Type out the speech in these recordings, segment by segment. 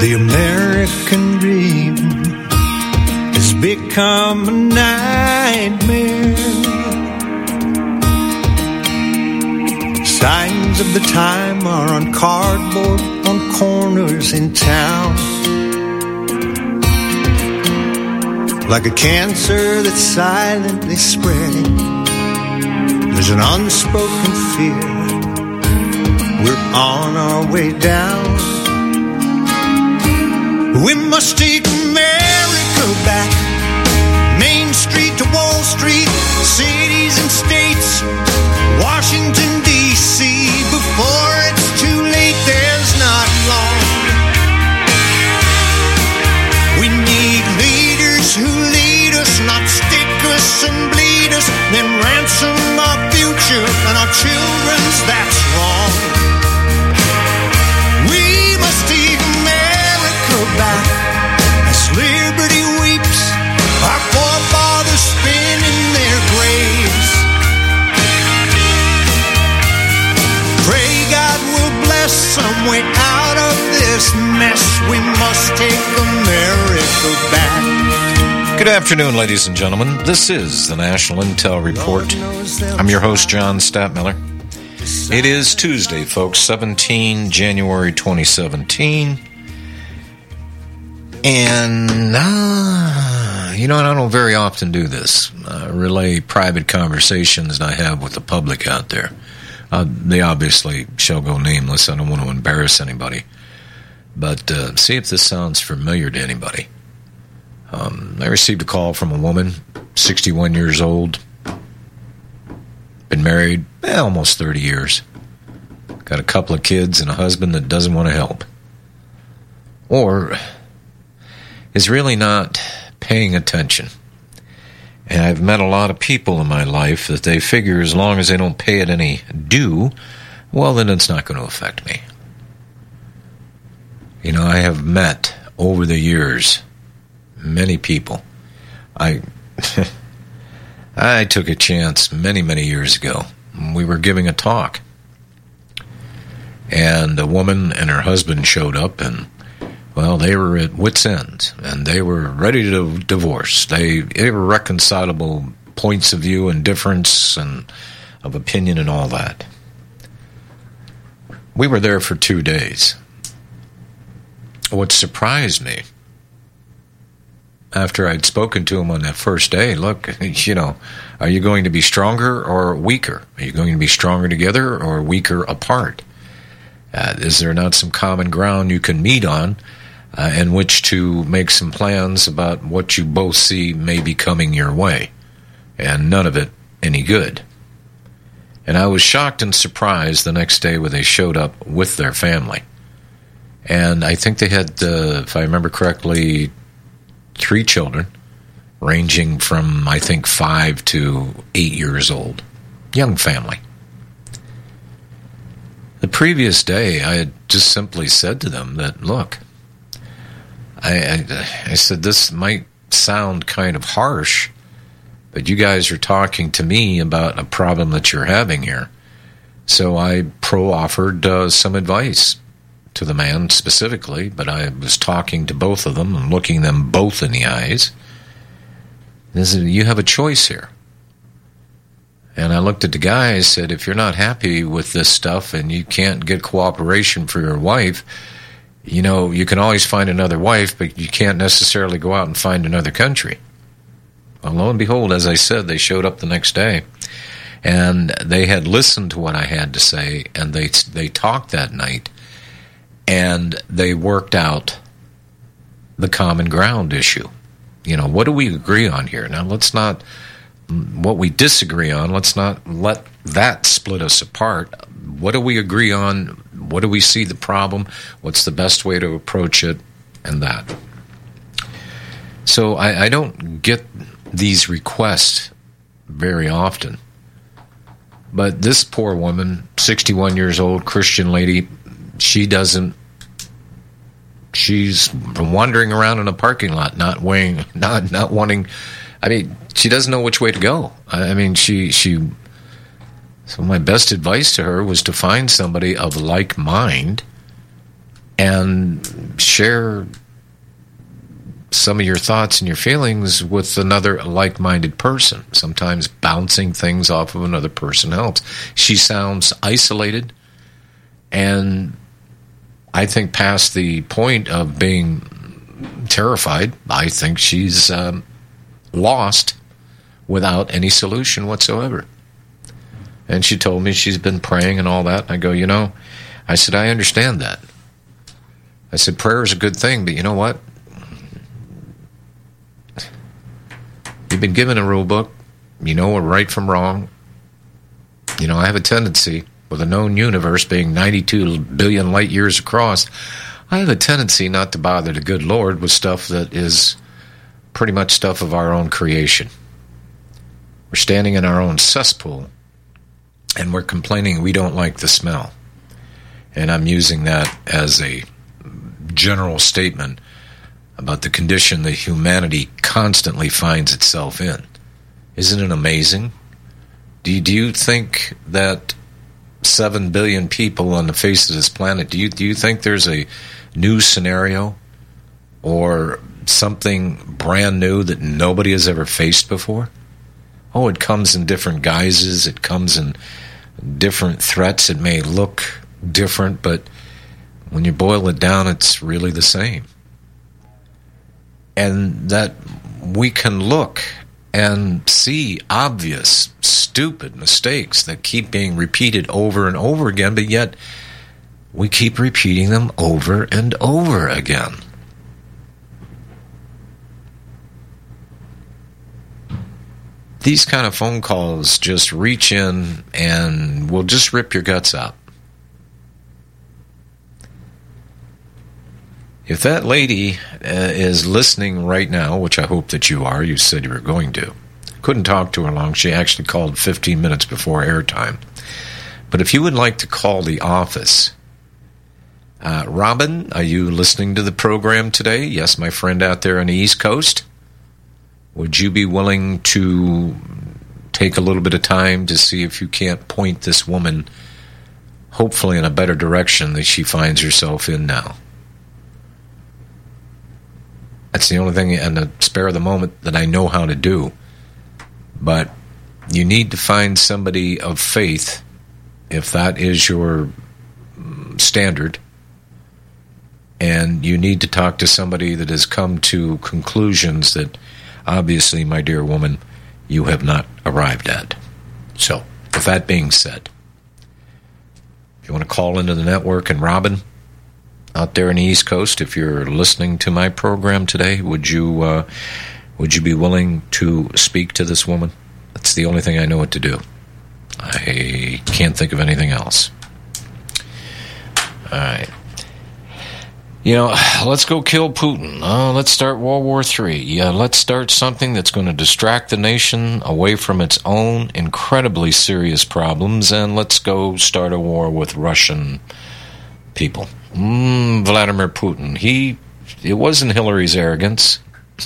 The American dream has become a nightmare. Signs of the time are on cardboard on corners in town. Like a cancer that's silently spreading, there's an unspoken fear. We're on our way down. We must take America back. Main Street to Wall Street, cities and states, Washington, D.C. Before it's too late, there's not long. We need leaders who lead us, not stick us and bleed us, then ransom our future and our children's. That's wrong. We must take America back as liberty weeps, our forefathers spin in their graves. Pray God will bless some way out of this mess. We must take America back. Good afternoon, ladies and gentlemen. This is the National Intel Report. I'm your host, John Statmiller. It is Tuesday, folks, 17 January 2017. And, I don't very often do this. Relay private conversations that I have with the public out there. They obviously shall go nameless. I don't want to embarrass anybody. But see if this sounds familiar to anybody. I received a call from a woman, 61 years old. Been married almost 30 years. Got a couple of kids and a husband that doesn't want to help. Or is really not paying attention. And I've met a lot of people in my life that they figure as long as they don't pay it any due, well, then it's not going to affect me. I have met over the years many people. I took a chance many, many years ago. We were giving a talk. And a woman and her husband showed up, and, well, they were at wit's end, and they were ready to divorce. They were reconcilable points of view and difference and of opinion and all that. We were there for 2 days. What surprised me, after I'd spoken to him on that first day, look, are you going to be stronger or weaker? Are you going to be stronger together or weaker apart? Is there not some common ground you can meet on in which to make some plans about what you both see may be coming your way? And none of it any good. And I was shocked and surprised the next day when they showed up with their family. And I think they had, if I remember correctly, 3 children, ranging from, I think, 5 to 8 years old. Young family. The previous day, I had just simply said to them that, look, I said, this might sound kind of harsh, but you guys are talking to me about a problem that you're having here. So I offered some advice to the man specifically, but I was talking to both of them and looking them both in the eyes. And said, you have a choice here. And I looked at the guy and said, if you're not happy with this stuff and you can't get cooperation for your wife, you can always find another wife, but you can't necessarily go out and find another country. Well, lo and behold, as I said, they showed up the next day. And they had listened to what I had to say, and they talked that night. And they worked out the common ground issue. What do we agree on here? Now, let's not, what we disagree on, let's not let that split us apart. What do we agree on? What do we see the problem? What's the best way to approach it? And that. So I don't get these requests very often. But this poor woman, 61 years old, Christian lady, she's wandering around in a parking lot, not wanting, she doesn't know which way to go. So my best advice to her was to find somebody of like mind and share some of your thoughts and your feelings with another like-minded person. Sometimes bouncing things off of another person helps. She sounds isolated, and I think past the point of being terrified. I think she's lost without any solution whatsoever. And she told me she's been praying and all that. And I go, I said, I understand that. I said, prayer is a good thing, but you know what? You've been given a rule book. You know what right from wrong. I have a tendency, with a known universe being 92 billion light years across, I have a tendency not to bother the good Lord with stuff that is pretty much stuff of our own creation. We're standing in our own cesspool, and we're complaining we don't like the smell. And I'm using that as a general statement about the condition that humanity constantly finds itself in. Isn't it amazing? Do you think that 7 billion people on the face of this planet, do you think there's a new scenario or something brand new that nobody has ever faced before? Oh, it comes in different guises. It comes in different threats. It may look different, but when you boil it down, it's really the same. And that we can look and see obvious, stupid mistakes that keep being repeated over and over again, but yet we keep repeating them over and over again. These kind of phone calls just reach in and will just rip your guts out. If that lady is listening right now, which I hope that you are, you said you were going to. Couldn't talk to her long. She actually called 15 minutes before airtime. But if you would like to call the office, Robin, are you listening to the program today? Yes, my friend out there on the East Coast. Would you be willing to take a little bit of time to see if you can't point this woman, hopefully in a better direction that she finds herself in now? That's the only thing in the spare of the moment that I know how to do. But you need to find somebody of faith, if that is your standard. And you need to talk to somebody that has come to conclusions that, obviously, my dear woman, you have not arrived at. So, with that being said, if you want to call into the network, and Robin, out there in the East Coast, if you're listening to my program today, would you be willing to speak to this woman? That's the only thing I know what to do. I can't think of anything else. All right. Let's go kill Putin. Let's start World War III. Yeah, let's start something that's going to distract the nation away from its own incredibly serious problems, and let's go start a war with Russian people. Vladimir Putin. It wasn't Hillary's arrogance.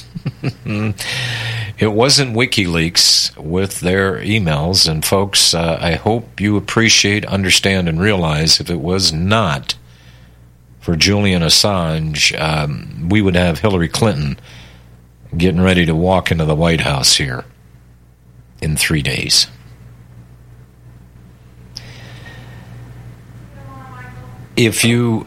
It wasn't WikiLeaks with their emails. And folks, I hope you appreciate, understand, and realize if it was not for Julian Assange, we would have Hillary Clinton getting ready to walk into the White House here in 3 days. If you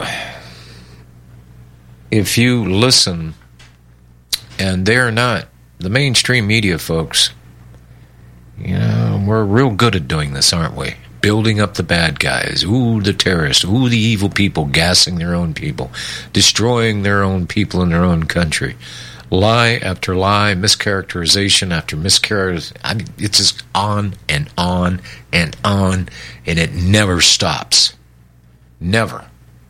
listen, and they're not, the mainstream media, folks, we're real good at doing this, aren't we? Building up the bad guys, the terrorists, the evil people, gassing their own people, destroying their own people in their own country. Lie after lie, mischaracterization after mischaracterization. I mean, it's just on and on and on, and it never stops. Never.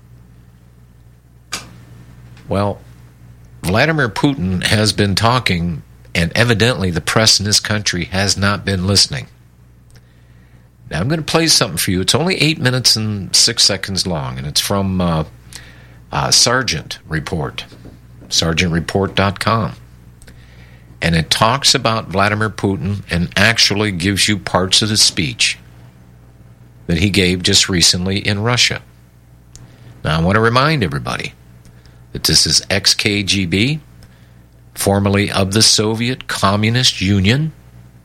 Well, Vladimir Putin has been talking, and evidently the press in this country has not been listening. Now, I'm going to play something for you. It's only 8 minutes and 6 seconds long, and it's from Sargent Report, sargentreport.com. And it talks about Vladimir Putin and actually gives you parts of the speech that he gave just recently in Russia. Now, I want to remind everybody that this is ex-KGB, formerly of the Soviet Communist Union.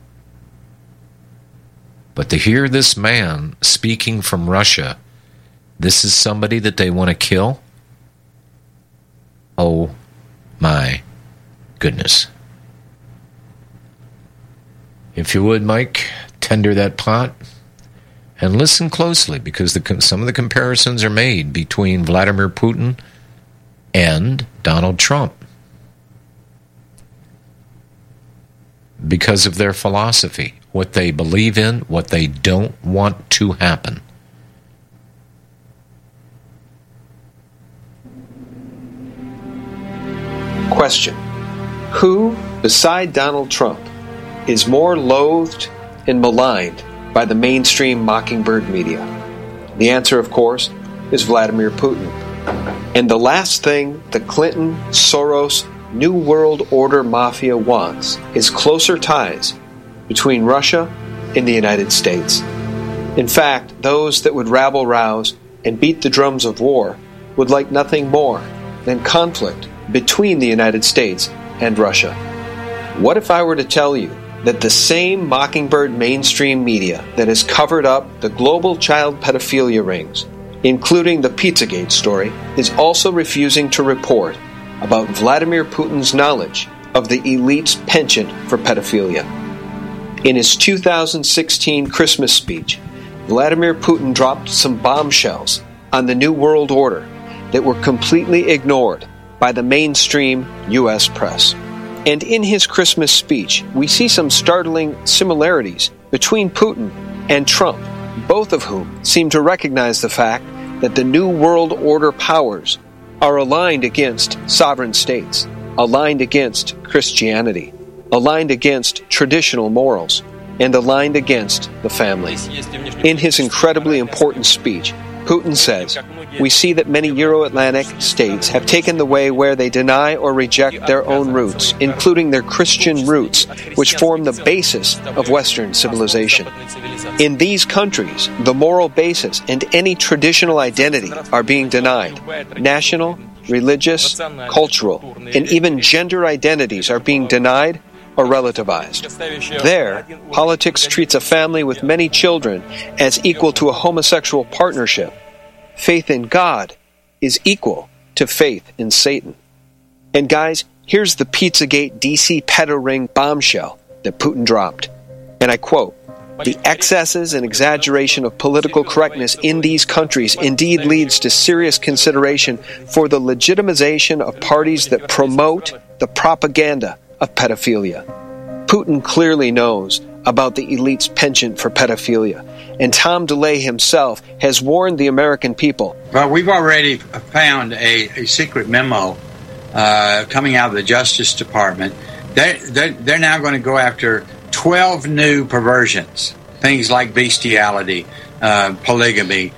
But to hear this man speaking from Russia, this is somebody that they want to kill? Oh my goodness. If you would, Mike, tender that pot and listen closely, because some of the comparisons are made between Vladimir Putin and Donald Trump because of their philosophy, what they believe in, what they don't want to happen. Question: who, beside Donald Trump, is more loathed and maligned by the mainstream mockingbird media? The answer, of course, is Vladimir Putin. And the last thing the Clinton, Soros, New World Order mafia wants is closer ties between Russia and the United States. In fact, those that would rabble-rouse and beat the drums of war would like nothing more than conflict between the United States and Russia. What if I were to tell you that the same mockingbird mainstream media that has covered up the global child pedophilia rings, including the Pizzagate story, is also refusing to report about Vladimir Putin's knowledge of the elite's penchant for pedophilia? In his 2016 Christmas speech, Vladimir Putin dropped some bombshells on the New World Order that were completely ignored by the mainstream U.S. press. And in his Christmas speech, we see some startling similarities between Putin and Trump, both of whom seem to recognize the fact that the New World Order powers are aligned against sovereign states, aligned against Christianity, aligned against traditional morals, and aligned against the family. In his incredibly important speech, Putin says, "We see that many Euro-Atlantic states have taken the way where they deny or reject their own roots, including their Christian roots, which form the basis of Western civilization. In these countries, the moral basis and any traditional identity are being denied. National, religious, cultural, and even gender identities are being denied or relativized. There, politics treats a family with many children as equal to a homosexual partnership. Faith in God is equal to faith in Satan." And guys, here's the Pizzagate DC pedo ring bombshell that Putin dropped. And I quote, "The excesses and exaggeration of political correctness in these countries indeed leads to serious consideration for the legitimization of parties that promote the propaganda of pedophilia." Putin clearly knows about the elite's penchant for pedophilia, and Tom DeLay himself has warned the American people. Well, we've already found a secret memo coming out of the Justice Department. They're now going to go after 12 new perversions, things like bestiality, polygamy,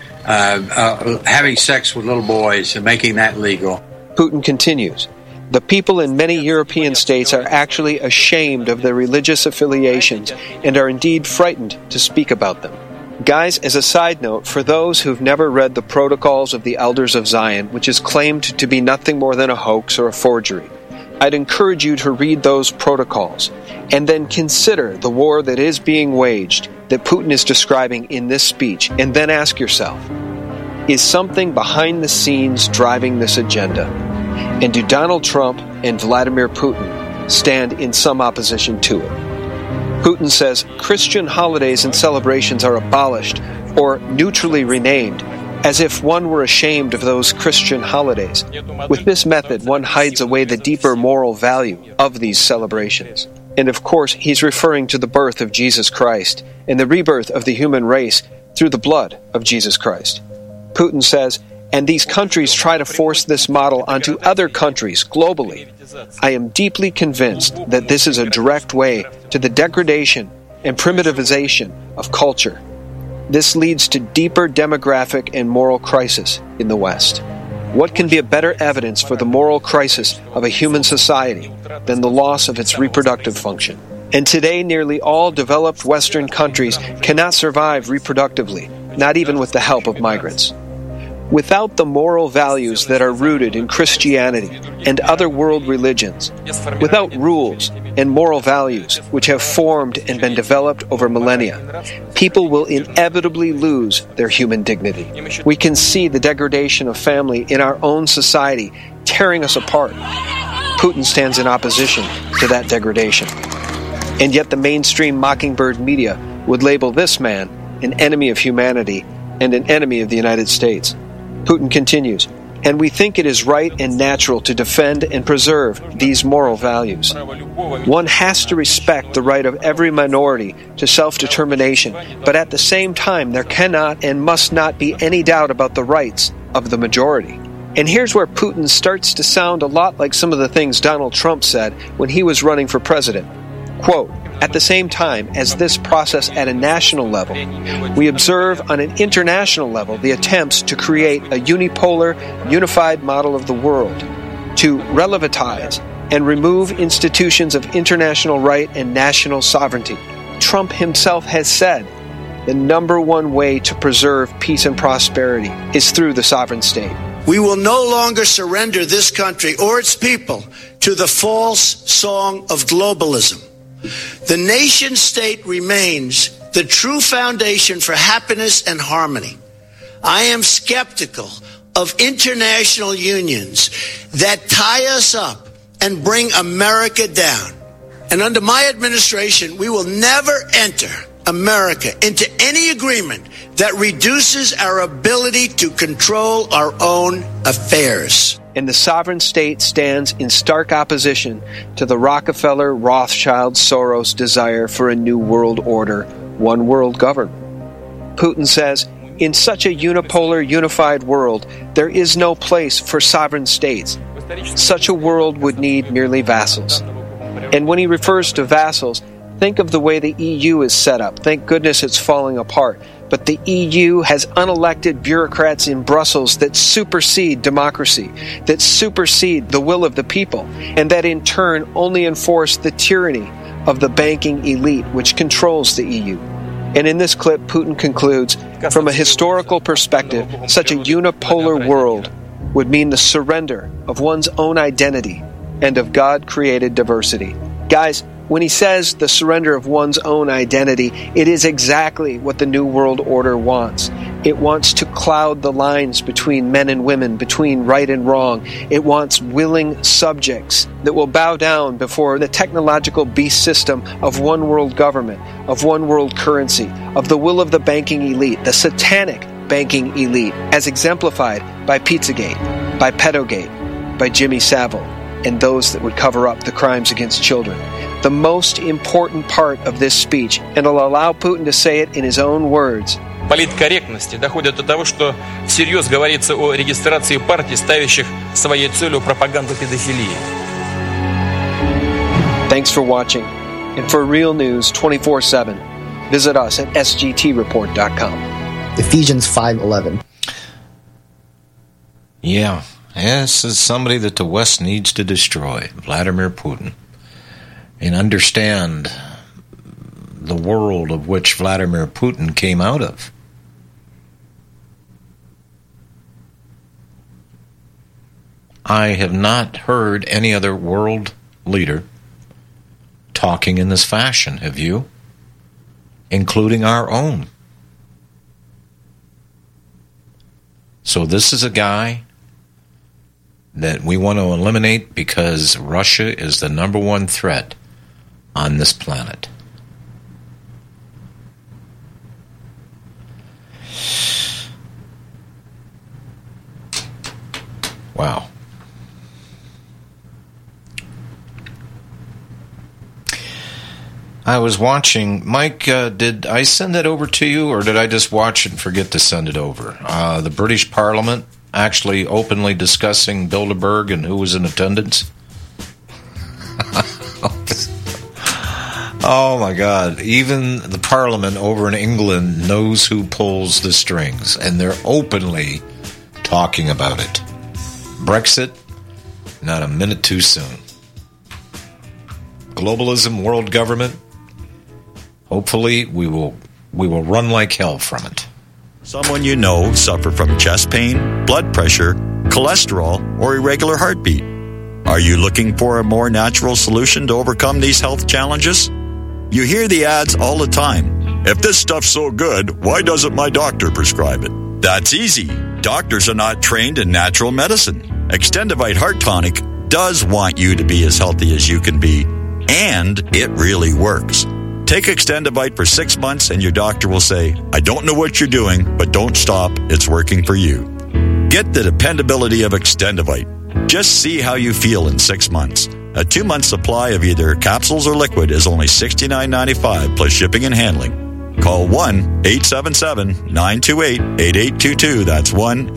having sex with little boys and making that legal. Putin continues, "The people in many European states are actually ashamed of their religious affiliations and are indeed frightened to speak about them." Guys, as a side note, for those who've never read the Protocols of the Elders of Zion, which is claimed to be nothing more than a hoax or a forgery, I'd encourage you to read those protocols and then consider the war that is being waged that Putin is describing in this speech, and then ask yourself, is something behind the scenes driving this agenda? And do Donald Trump and Vladimir Putin stand in some opposition to it? Putin says Christian holidays and celebrations are abolished or neutrally renamed, as if one were ashamed of those Christian holidays. With this method, one hides away the deeper moral value of these celebrations. And of course, he's referring to the birth of Jesus Christ and the rebirth of the human race through the blood of Jesus Christ. Putin says, and these countries try to force this model onto other countries globally. I am deeply convinced that this is a direct way to the degradation and primitivization of culture. This leads to deeper demographic and moral crisis in the West. What can be a better evidence for the moral crisis of a human society than the loss of its reproductive function? And today, nearly all developed Western countries cannot survive reproductively, not even with the help of migrants. Without the moral values that are rooted in Christianity and other world religions, without rules and moral values which have formed and been developed over millennia, people will inevitably lose their human dignity. We can see the degradation of family in our own society tearing us apart. Putin stands in opposition to that degradation. And yet the mainstream Mockingbird media would label this man an enemy of humanity and an enemy of the United States. Putin continues, and we think it is right and natural to defend and preserve these moral values. One has to respect the right of every minority to self-determination, but at the same time there cannot and must not be any doubt about the rights of the majority. And here's where Putin starts to sound a lot like some of the things Donald Trump said when he was running for president. Quote, at the same time as this process at a national level, we observe on an international level the attempts to create a unipolar, unified model of the world, to relativize and remove institutions of international right and national sovereignty. Trump himself has said the number one way to preserve peace and prosperity is through the sovereign state. We will no longer surrender this country or its people to the false song of globalism. The nation state remains the true foundation for happiness and harmony. I am skeptical of international unions that tie us up and bring America down. And under my administration, we will never enter America into any agreement that reduces our ability to control our own affairs. And the sovereign state stands in stark opposition to the Rockefeller, Rothschild, Soros desire for a new world order, one world government. Putin says, in such a unipolar, unified world, there is no place for sovereign states. Such a world would need merely vassals. And when he refers to vassals, think of the way the EU is set up. Thank goodness it's falling apart. But the EU has unelected bureaucrats in Brussels that supersede democracy, that supersede the will of the people, and that in turn only enforce the tyranny of the banking elite which controls the EU. And in this clip, Putin concludes, from a historical perspective, such a unipolar world would mean the surrender of one's own identity and of God-created diversity. Guys, when he says the surrender of one's own identity, it is exactly what the New World Order wants. It wants to cloud the lines between men and women, between right and wrong. It wants willing subjects that will bow down before the technological beast system of one world government, of one world currency, of the will of the banking elite, the satanic banking elite, as exemplified by Pizzagate, by Pedogate, by Jimmy Savile, and those that would cover up the crimes against children. The most important part of this speech, and I'll allow Putin to say it in his own words. Политкорректности доходит до того, что всерьез говорится о регистрации партий, ставящих своей целью пропаганду педофилии. Thanks for watching. And for real news 24/7, visit us at sgtreport.com. Ephesians 5:11. Yeah, this is somebody that the West needs to destroy, Vladimir Putin. And understand the world of which Vladimir Putin came out of. I have not heard any other world leader talking in this fashion, have you? Including our own. So this is a guy that we want to eliminate because Russia is the number one threat on this planet. Wow. I was watching, Mike, did I send that over to you, or did I just watch it and forget to send it over? The British Parliament actually openly discussing Bilderberg and who was in attendance. Oh my God. Even the Parliament over in England knows who pulls the strings, and they're openly talking about it. Brexit, not a minute too soon. Globalism, world government, hopefully we will run like hell from it. Someone you know suffer from chest pain, blood pressure, cholesterol, or irregular heartbeat. Are you looking for a more natural solution to overcome these health challenges? You hear the ads all the time. If this stuff's so good, why doesn't my doctor prescribe it? That's easy. Doctors are not trained in natural medicine. Extendivite Heart Tonic does want you to be as healthy as you can be, and it really works. Take Extendivite for 6 months and your doctor will say, I don't know what you're doing, but don't stop. It's working for you. Get the dependability of Extendivite. Just see how you feel in 6 months. A 2-month supply of either capsules or liquid is only $69.95 plus shipping and handling. Call 1-877-928-8822. That's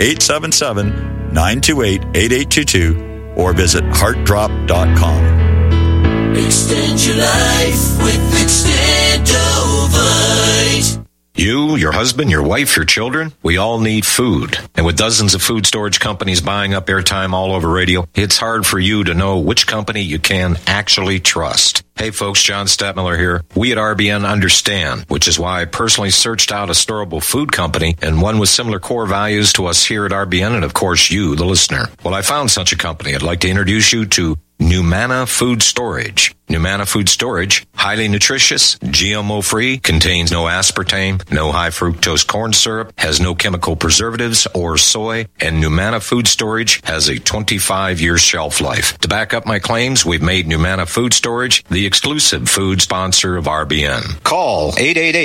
1-877-928-8822. Or visit heartdrop.com. Extend your life with Extendovite. You, your husband, your wife, your children, we all need food. And with dozens of food storage companies buying up airtime all over radio, it's hard for you to know which company you can actually trust. Hey folks, John Stadtmiller here. We at RBN understand, which is why I personally searched out a storable food company and one with similar core values to us here at RBN and of course you, the listener. Well, I found such a company. I'd like to introduce you to Numana Food Storage. Numana Food Storage, highly nutritious, GMO-free, contains no aspartame, no high fructose corn syrup, has no chemical preservatives or soy, and Numana Food Storage has a 25-year shelf life. To back up my claims, we've made Numana Food Storage the exclusive food sponsor of RBN. Call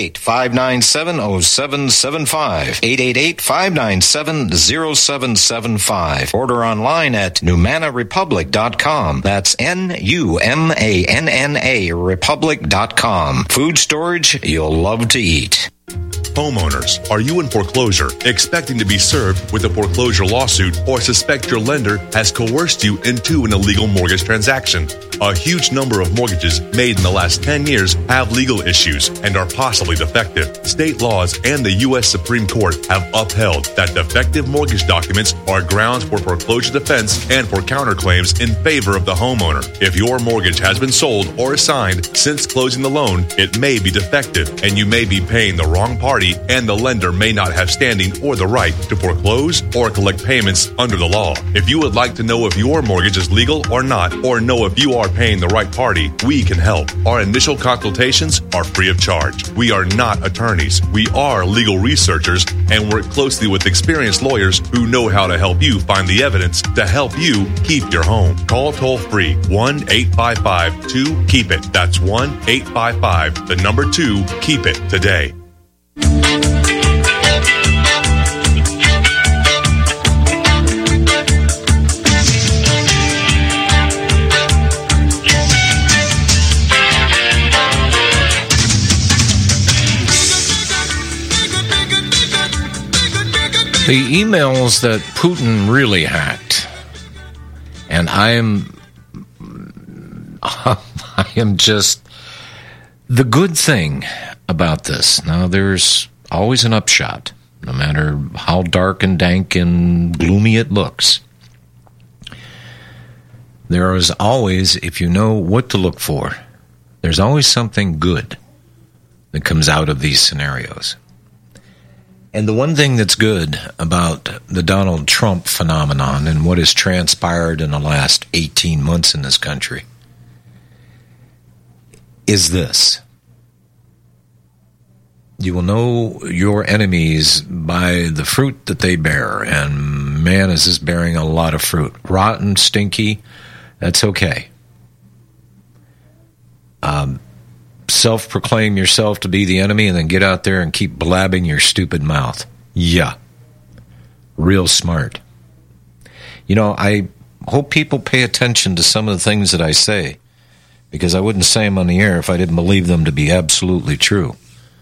888-597-0775, 888-597-0775. Order online at NumanaRepublic.com. That's NUMANNA Republic.com. Food storage you'll love to eat. Homeowners, are you in foreclosure, expecting to be served with a foreclosure lawsuit, or suspect your lender has coerced you into an illegal mortgage transaction? A huge number of mortgages made in the last 10 years have legal issues and are possibly defective. State laws and the U.S. Supreme Court have upheld that defective mortgage documents are grounds for foreclosure defense and for counterclaims in favor of the homeowner. If your mortgage has been sold or assigned since closing the loan, it may be defective and you may be paying the wrong party, and the lender may not have standing or the right to foreclose or collect payments under the law. If you would like to know if your mortgage is legal or not, or know if you are paying the right party, we can help. Our initial consultations are free of charge. We are not attorneys. We are legal researchers and work closely with experienced lawyers who know how to help you find the evidence to help you keep your home. Call toll free 1-855-2-KEEP-IT. That's 1-855-2-KEEP-IT today. The emails that Putin really hacked, and I am just the good thing about this. Now, there's always an upshot, no matter how dark and dank and gloomy it looks. There is always, if you know what to look for, there's always something good that comes out of these scenarios. And the one thing that's good about the Donald Trump phenomenon and what has transpired in the last 18 months in this country is this. You will know your enemies by the fruit that they bear. And man, is this bearing a lot of fruit. Rotten, stinky, that's okay. Self-proclaim yourself to be the enemy and then get out there and keep blabbing your stupid mouth. Yeah. Real smart. You know, I hope people pay attention to some of the things that I say, because I wouldn't say them on the air if I didn't believe them to be absolutely true.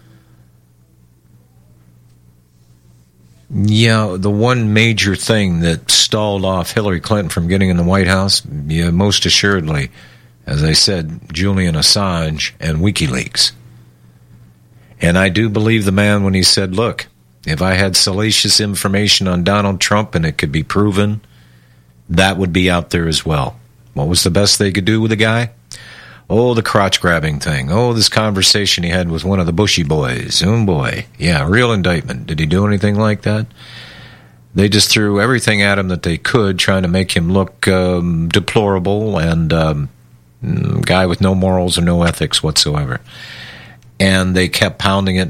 Yeah, the one major thing that stalled off Hillary Clinton from getting in the White House, yeah, most assuredly, as I said, Julian Assange and WikiLeaks. And I do believe the man when he said, look, if I had salacious information on Donald Trump and it could be proven, that would be out there as well. What was the best they could do with the guy? Oh, the crotch-grabbing thing. Oh, this conversation he had with one of the Bushy boys. Oh, boy. Yeah, real indictment. Did he do anything like that? They just threw everything at him that they could, trying to make him look deplorable and guy with no morals or no ethics whatsoever. And they kept pounding it.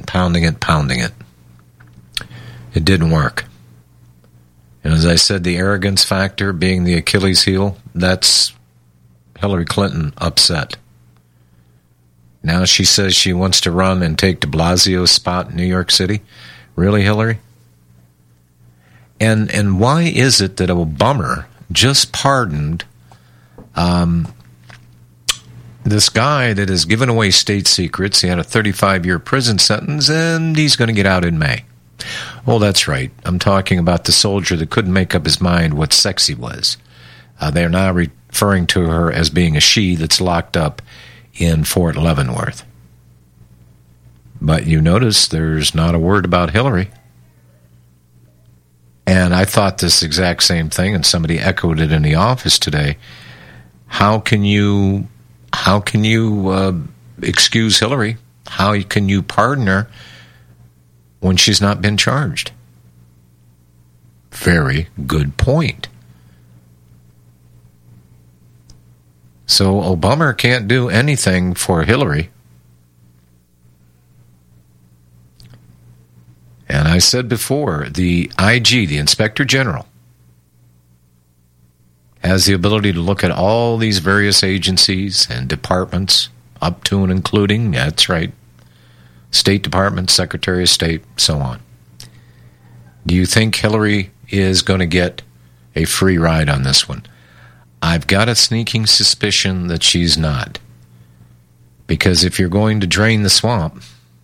It didn't work. And as I said, the arrogance factor being the Achilles heel, that's Hillary Clinton upset. Now she says she wants to run and take de Blasio's spot in New York City. Really, Hillary? And why is it that Obama just pardoned this guy that has given away state secrets? He had a 35-year prison sentence, and he's going to get out in May. Oh, that's right. I'm talking about the soldier that couldn't make up his mind what sex he was. They're now referring to her as being a she that's locked up in Fort Leavenworth. But you notice there's not a word about Hillary. And I thought this exact same thing, and somebody echoed it in the office today. How can you excuse Hillary? How can you pardon her when she's not been charged? Very good point. So Obama can't do anything for Hillary. And I said before, the IG, the Inspector General, has the ability to look at all these various agencies and departments, up to and including, that's right, State Department, Secretary of State, so on. Do you think Hillary is going to get a free ride on this one? I've got a sneaking suspicion that she's not. Because if you're going to drain the swamp,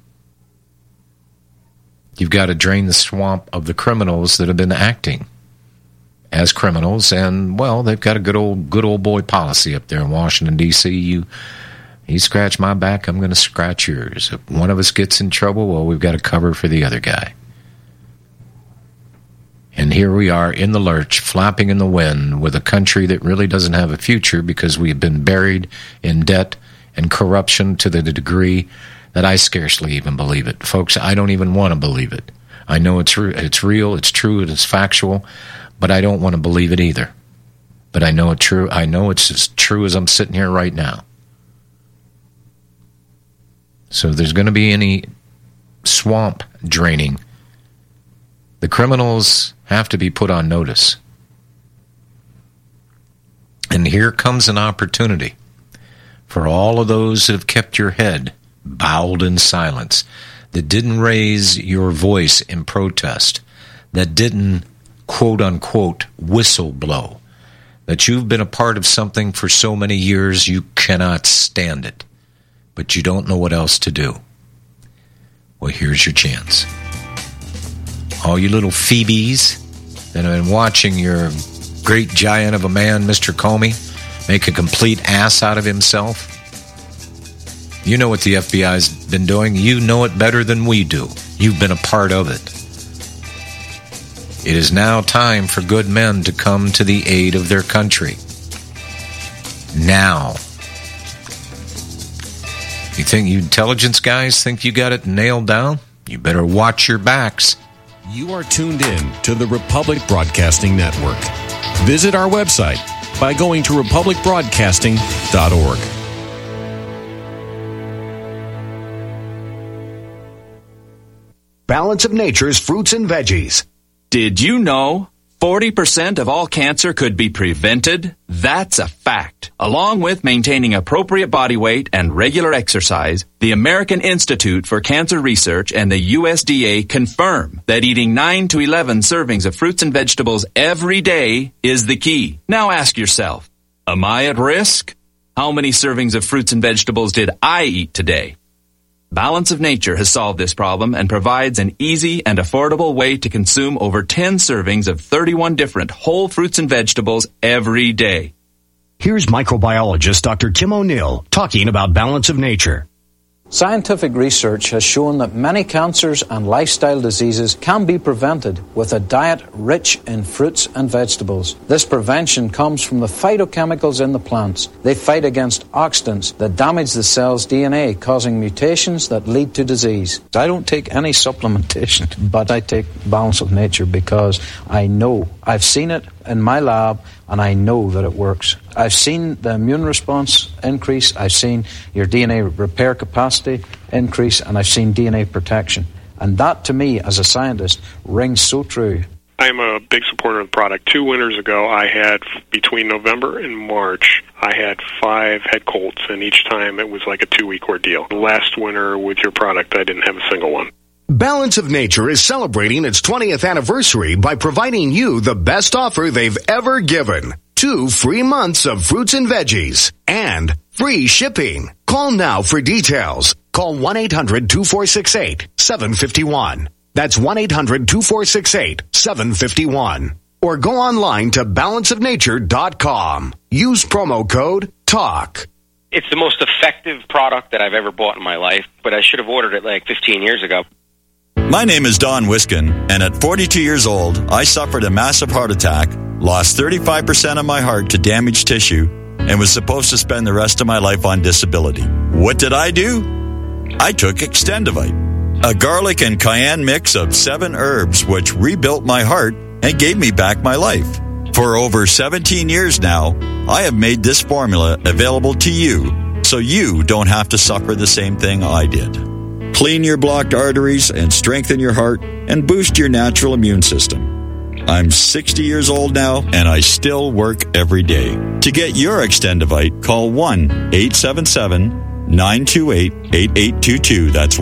you've got to drain the swamp of the criminals that have been acting as criminals. And, well, they've got a good old boy policy up there in Washington, D.C. You scratch my back, I'm going to scratch yours. If one of us gets in trouble, well, we've got to cover for the other guy. And here we are in the lurch, flapping in the wind, with a country that really doesn't have a future because we have been buried in debt and corruption to the degree that I scarcely even believe it. Folks, I don't even want to believe it. I know it's real, it's true, it's factual, but I don't want to believe it either. But I know it's true. I know it's as true as I'm sitting here right now. So if there's going to be any swamp draining, the criminals have to be put on notice. And here comes an opportunity for all of those that have kept your head bowed in silence, that didn't raise your voice in protest, that didn't, quote-unquote, whistle blow, that you've been a part of something for so many years you cannot stand it, but you don't know what else to do. Well, here's your chance. All you little Phoebes that have been watching your great giant of a man, Mr. Comey, make a complete ass out of himself. You know what the FBI's been doing. You know it better than we do. You've been a part of it. It is now time for good men to come to the aid of their country. Now. You think you intelligence guys think you got it nailed down? You better watch your backs. You are tuned in to the Republic Broadcasting Network. Visit our website by going to republicbroadcasting.org. Balance of Nature's fruits and veggies. Did you know 40% of all cancer could be prevented? That's a fact. Along with maintaining appropriate body weight and regular exercise, the American Institute for Cancer Research and the USDA confirm that eating 9 to 11 servings of fruits and vegetables every day is the key. Now ask yourself, am I at risk? How many servings of fruits and vegetables did I eat today? Balance of Nature has solved this problem and provides an easy and affordable way to consume over 10 servings of 31 different whole fruits and vegetables every day. Here's microbiologist Dr. Kim O'Neill talking about Balance of Nature. Scientific research has shown that many cancers and lifestyle diseases can be prevented with a diet rich in fruits and vegetables. This prevention comes from the phytochemicals in the plants. They fight against oxidants that damage the cell's DNA, causing mutations that lead to disease. I don't take any supplementation, but I take Balance of Nature because I know, I've seen it in my lab, and I know that it works. I've seen the immune response increase, I've seen your DNA repair capacity increase, and I've seen DNA protection. And that, to me, as a scientist, rings so true. I'm a big supporter of the product. 2 winters ago, I had, between November and March, I had 5 head colds, and each time it was like a 2-week ordeal. Last winter, with your product, I didn't have a single one. Balance of Nature is celebrating its 20th anniversary by providing you the best offer they've ever given. 2 free months of fruits and veggies and free shipping. Call now for details. Call 1-800-2468-751. That's 1-800-2468-751. Or go online to balanceofnature.com. Use promo code TALK. It's the most effective product that I've ever bought in my life, but I should have ordered it like 15 years ago. My name is Don Wiskin, and at 42 years old, I suffered a massive heart attack, lost 35% of my heart to damaged tissue, and was supposed to spend the rest of my life on disability. What did I do? I took Extendivite, a garlic and cayenne mix of 7 herbs which rebuilt my heart and gave me back my life. For over 17 years now, I have made this formula available to you so you don't have to suffer the same thing I did. Clean your blocked arteries and strengthen your heart and boost your natural immune system. I'm 60 years old now and I still work every day. To get your Extendivite, call 1-877-928-8822. That's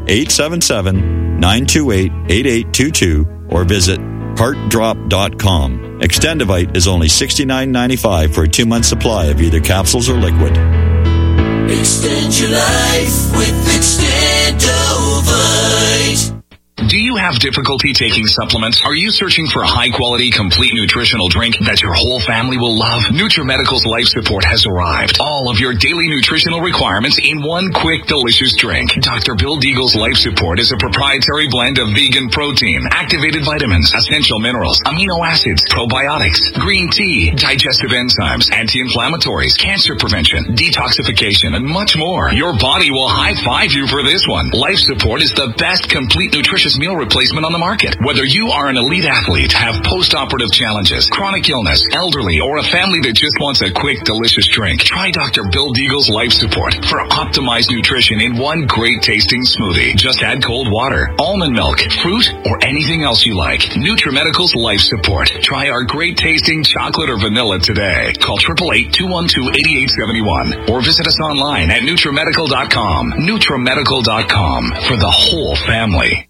1-877-928-8822 or visit heartdrop.com. Extendivite is only $69.95 for a 2-month supply of either capsules or liquid. Extend your life with Extendovite. Do you have difficulty taking supplements? Are you searching for a high-quality, complete nutritional drink that your whole family will love? NutriMedical's Life Support has arrived. All of your daily nutritional requirements in one quick, delicious drink. Dr. Bill Deagle's Life Support is a proprietary blend of vegan protein, activated vitamins, essential minerals, amino acids, probiotics, green tea, digestive enzymes, anti-inflammatories, cancer prevention, detoxification, and much more. Your body will high-five you for this one. Life Support is the best complete nutritious meal replacement on the market. Whether you are an elite athlete, have post-operative challenges, chronic illness, elderly, or a family that just wants a quick, delicious drink, try Dr. Bill Deagle's Life Support for optimized nutrition in one great tasting smoothie. Just add cold water, almond milk, fruit, or anything else you like. NutriMedical's Life Support. Try our great tasting chocolate or vanilla today. Call 888-212-8871 or visit us online at NutriMedical.com. NutriMedical.com for the whole family.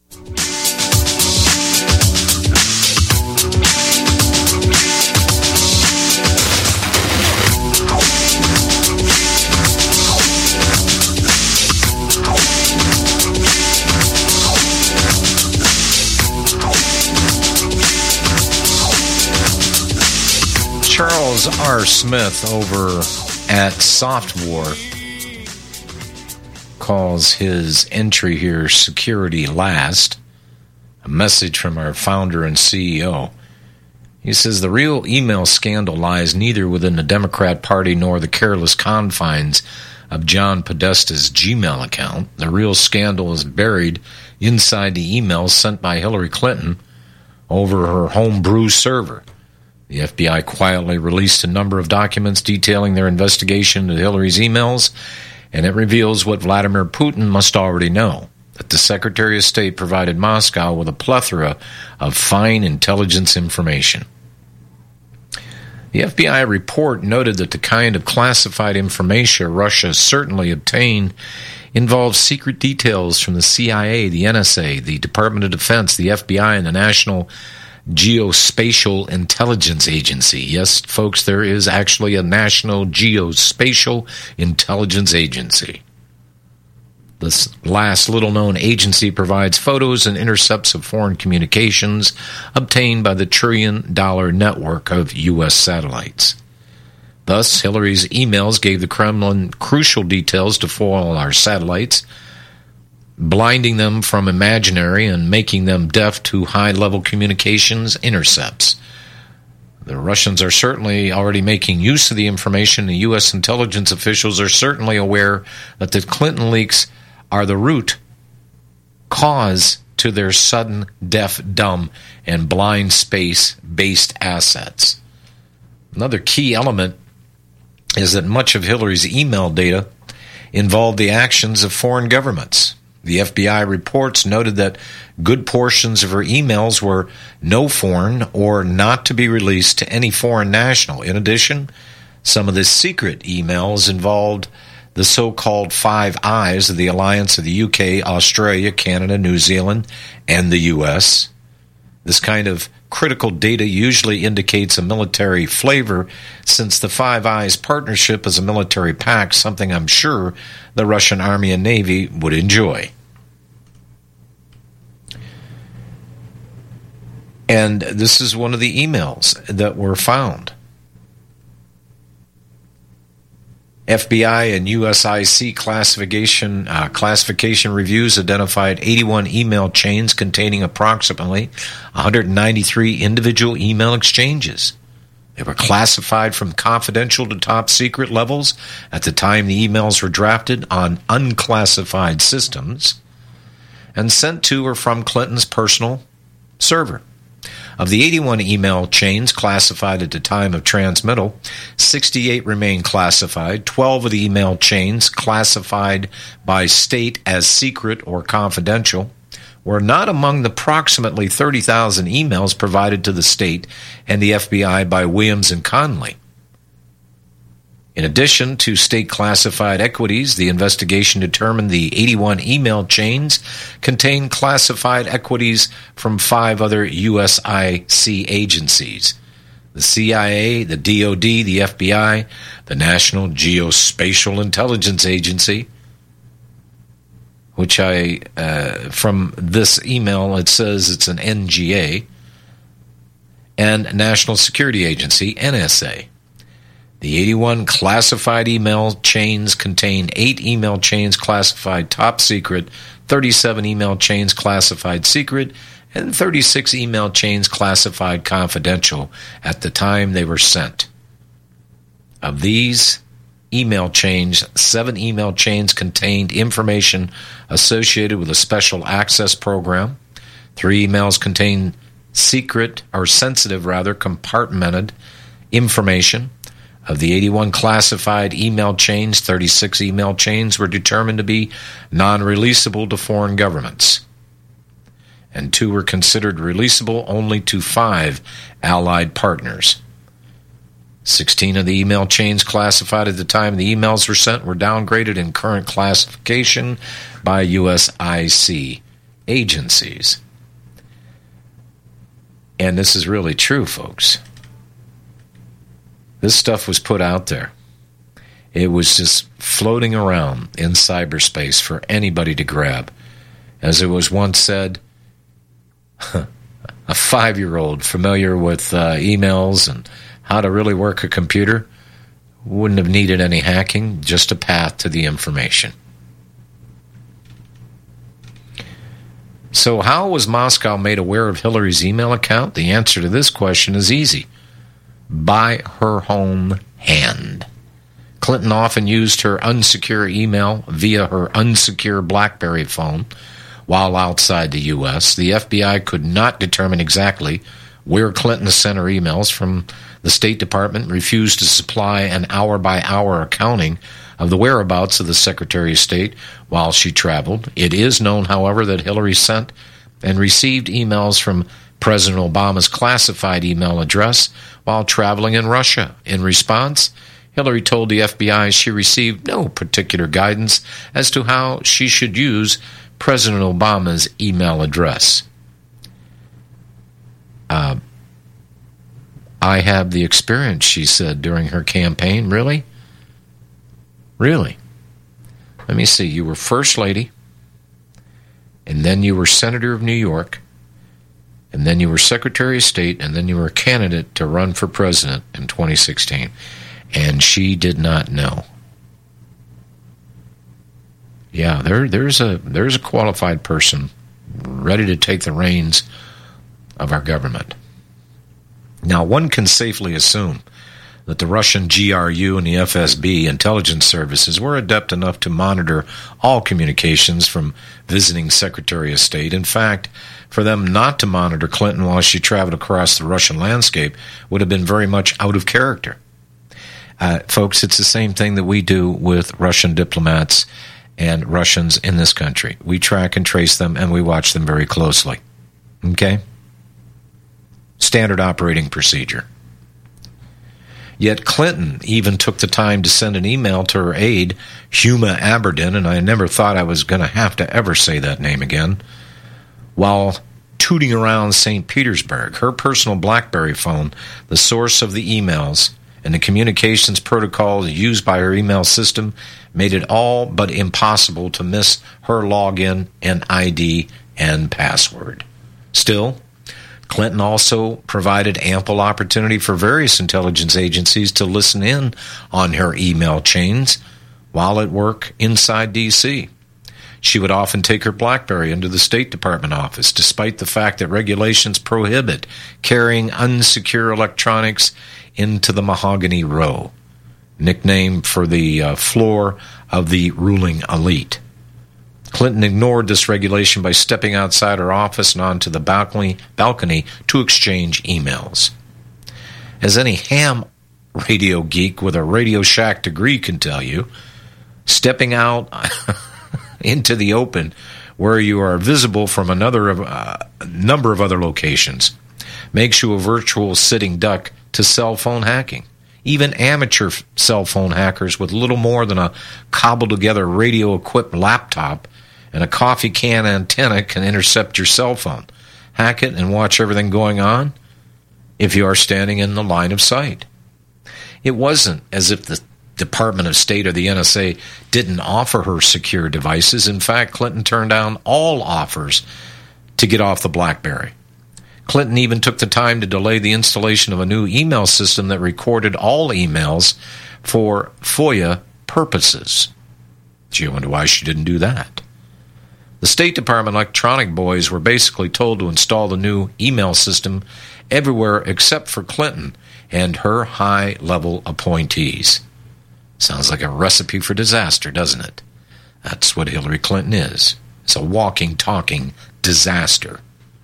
Charles R. Smith over at Softwar calls his entry here Security Last. A message from our founder and CEO. He says the real email scandal lies neither within the Democrat Party nor the careless confines of John Podesta's Gmail account. The real scandal is buried inside the emails sent by Hillary Clinton over her homebrew server. The FBI quietly released a number of documents detailing their investigation into Hillary's emails, and it reveals what Vladimir Putin must already know, that the Secretary of State provided Moscow with a plethora of fine intelligence information. The FBI report noted that the kind of classified information Russia certainly obtained involves secret details from the CIA, the NSA, the Department of Defense, the FBI, and the National Geospatial Intelligence Agency. Yes, folks, there is actually a National Geospatial Intelligence Agency. This last little-known agency provides photos and intercepts of foreign communications obtained by the trillion-dollar network of U.S. satellites. Thus, Hillary's emails gave the Kremlin crucial details to foil our satellites, blinding them from imaginary and making them deaf to high-level communications intercepts. The Russians are certainly already making use of the information. The U.S. intelligence officials are certainly aware that the Clinton leaks are the root cause to their sudden deaf, dumb, and blind space-based assets. Another key element is that much of Hillary's email data involved the actions of foreign governments. The FBI reports noted that good portions of her emails were no foreign or not to be released to any foreign national. In addition, some of the secret emails involved the so-called Five Eyes of the alliance of the UK, Australia, Canada, New Zealand, and the U.S. This kind of critical data usually indicates a military flavor, since the Five Eyes partnership is a military pact, something I'm sure the Russian Army and Navy would enjoy. And this is one of the emails that were found. FBI and USIC classification reviews identified 81 email chains containing approximately 193 individual email exchanges. They were classified from confidential to top secret levels at the time the emails were drafted on unclassified systems and sent to or from Clinton's personal server. Of the 81 email chains classified at the time of transmittal, 68 remain classified. 12 of the email chains classified by state as secret or confidential were not among the approximately 30,000 emails provided to the state and the FBI by Williams and Connolly. In addition to state-classified equities, the investigation determined the 81 email chains contained classified equities from 5 other USIC agencies: the CIA, the DoD, the FBI, the National Geospatial Intelligence Agency, which from this email, it says it's an NGA, and National Security Agency, NSA. The 81 classified email chains contain 8 email chains classified top secret, 37 email chains classified secret, and 36 email chains classified confidential at the time they were sent. Of these email chains, 7 email chains contained information associated with a special access program. 3 emails contained secret, or sensitive rather, compartmented information. Of the 81 classified email chains, 36 email chains were determined to be non-releasable to foreign governments, and 2 were considered releasable only to 5 allied partners. 16 of the email chains classified at the time the emails were sent were downgraded in current classification by USIC agencies. And this is really true, folks. This stuff was put out there. It was just floating around in cyberspace for anybody to grab. As it was once said, a 5-year-old familiar with emails and how to really work a computer wouldn't have needed any hacking, just a path to the information. So how was Moscow made aware of Hillary's email account? The answer to this question is easy. By her own hand. Clinton often used her unsecure email via her unsecure BlackBerry phone while outside the U.S. The FBI could not determine exactly where Clinton sent her emails from. The State Department refused to supply an hour-by-hour accounting of the whereabouts of the Secretary of State while she traveled. It is known, however, that Hillary sent and received emails from President Obama's classified email address while traveling in Russia. In response, Hillary told the FBI she received no particular guidance as to how she should use President Obama's email address. I have the experience, she said during her campaign. Really? Really? Let me see. You were First Lady, and then you were Senator of New York, and then you were Secretary of State, and then you were a candidate to run for president in 2016. and she did not know. Yeah, there's a qualified person ready to take the reins of our government. Now, one can safely assume that the Russian GRU and the FSB intelligence services were adept enough to monitor all communications from visiting Secretary of State. In fact, for them not to monitor Clinton while she traveled across the Russian landscape would have been very much out of character. Folks, it's the same thing that we do with Russian diplomats and Russians in this country. We track and trace them, and we watch them very closely. Okay? Standard operating procedure. Yet Clinton even took the time to send an email to her aide, Huma Aberdeen, and I never thought I was going to have to ever say that name again, while tooting around St. Petersburg. Her personal BlackBerry phone, the source of the emails, and the communications protocols used by her email system made it all but impossible to miss her login and ID and password. Still, Clinton also provided ample opportunity for various intelligence agencies to listen in on her email chains while at work inside D.C. She would often take her BlackBerry into the State Department office, despite the fact that regulations prohibit carrying unsecure electronics into the Mahogany Row, nickname for the floor of the ruling elite. Clinton ignored this regulation by stepping outside her office and onto the balcony to exchange emails. As any ham radio geek with a Radio Shack degree can tell you, stepping out into the open where you are visible from a number of other locations makes you a virtual sitting duck to cell phone hacking. Even amateur cell phone hackers with little more than a cobbled-together radio-equipped laptop and a coffee can antenna can intercept your cell phone, hack it, and watch everything going on if you are standing in the line of sight. It wasn't as if the Department of State or the NSA didn't offer her secure devices. In fact, Clinton turned down all offers to get off the BlackBerry. Clinton even took the time to delay the installation of a new email system that recorded all emails for FOIA purposes. Gee, I wonder why she didn't do that. The State Department electronic boys were basically told to install the new email system everywhere except for Clinton and her high-level appointees. Sounds like a recipe for disaster, doesn't it? That's what Hillary Clinton is. It's a walking, talking disaster.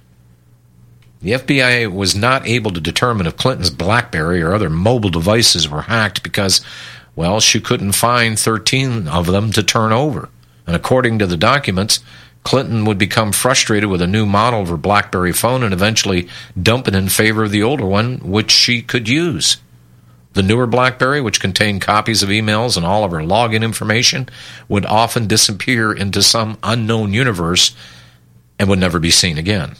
The FBI was not able to determine if Clinton's BlackBerry or other mobile devices were hacked because, well, she couldn't find 13 of them to turn over. And according to the documents, Clinton would become frustrated with a new model of her BlackBerry phone and eventually dump it in favor of the older one, which she could use. The newer BlackBerry, which contained copies of emails and all of her login information, would often disappear into some unknown universe and would never be seen again.